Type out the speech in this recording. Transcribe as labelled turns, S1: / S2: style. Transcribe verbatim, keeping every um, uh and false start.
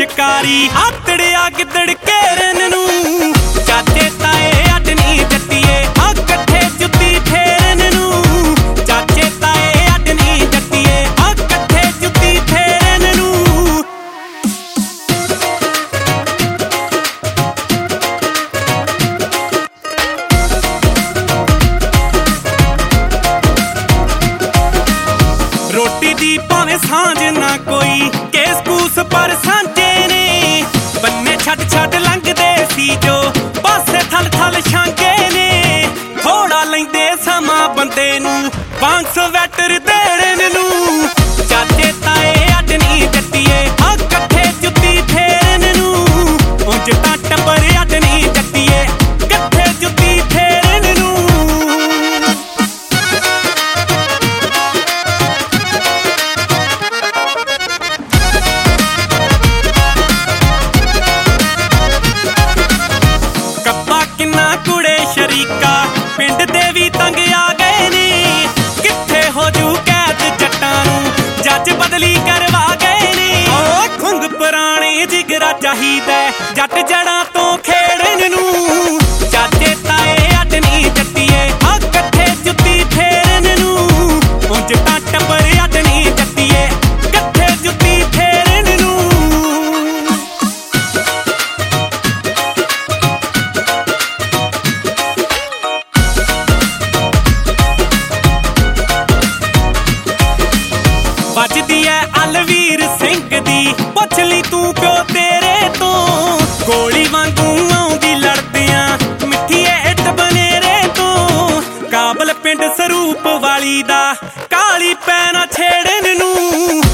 S1: ਸ਼ਿਕਾਰੀ ਹੱਤੜਿਆ ਗਿੱਦੜ ਘੇਰਨ ਨੂੰ ਚਾਚੇ ਤਾਏ ਅੱਡ ਨੀ ਜੱਟੀਏ ਆ ਇਕੱਠੇ ਜੁੱਤੀ ਫੇਰਨ ਨੂੰ ਚਾਚੇ ਤਾਏ ਅੱਡ ਨੀ ਜੱਟੀਏ ਆ ਇਕੱਠੇ ਜੁੱਤੀ ਫੇਰਨ ਨੂੰ ਰੋਟੀ ਦੀ ਭਾਵੇਂ ਸਾਂਝ ਨਾ ਕੋਈ ਕੇਸ ਕੂਸ ਪਰ ਸਾਂਝੇ ਨੇ ਬੰਨੇ ਛੱਡ ਛੱਡ ਲੰਘਦੇ ਸੀ ਜੋ ਪਾਸੇ ਥਲ ਥਲ ਛਾਂਗੇ ਨੇ ਥੋੜਾ ਲੈਂਦੇ ਸਮਾਂ ਬੰਦੇ ਨੂੰ ਵਾਂਗ ਸਵੈਟਰ ਦੇਣ ਨੂੰ ਚਾਚੇ ਤਾਏ ਅੱਡ ਨੀ ਜੱਟੀਏ ਆ ਇਕੱਠੇ ਜੁੱਤੀ ਫੇਰਨ ਨੂੰ ਉਂਝ ਤਾਂ ਟੱਬਰ ਅੱਡ ਨੀ ਜੱਟੀਏ ਇਕੱਠੇ ਜੁੱਤੀ ਫੇਰਨ ਨੂੰ ਕਿੰਨਾ ਕੁੜੇ ਸ਼ਰੀਕਾ ਪਿੰਡ ਦੇ ਵੀ ਤੰਗ ਆ ਗਏ ਨੇ ਕਿੱਥੇ ਹੋ ਜੂ ਕੈਦ ਜੱਟਾਂ ਨੂੰ ਜੱਜ ਬਦਲੀ ਕਰਵਾ ਗਏ ਨੇ ਓ ਖੁੰਗ ਪੁਰਾਣੇ ਜਿਗਰਾ ਚਾਹੀਦਾ ਜੱਟ ਜੜਾਂ ਤੋਂ ਖੇੜਨ ਨੂੰ ਚਾਚੇ ਤਾਏ ਅੱਡ ਨੀ ਜੱਟੀਏ ਆ ਇਕੱਠੇ ਜੁੱਤੀ ਫੇਰਨ ਨੂੰ ਉਂਝ ਤਾਂ ਟੱਬਰ ਅੱਡ ਨੀ ਜੱਟੀਏ ਇਕੱਠੇ ਜੁੱਤੀ ਫੇਰਨ ਨੂੰ ਵੱਜਦੀ ਐ ਅਲਵੀਰ ਸਿੰਘ ਦੀ ਪੁੱਛ ਲਈ ਤੂੰ ਪਿਓ ਤੇਰੇ ਤੋਂ ਗੋਲੀ ਵਾਂਗੂ ਆਉਂਦੀ ਲੜਦਿਆਂ ਮਿੱਠੀਏ ਇੱਟ ਬਨੇਰੇ ਤੋਂ ਕਾਬਲ ਪਿੰਡ ਸਰੂਪ ਵਾਲੀ ਦਾ ਕਾਲੀ ਪੈਣਾ ਛੇੜਨ ਨੂੰ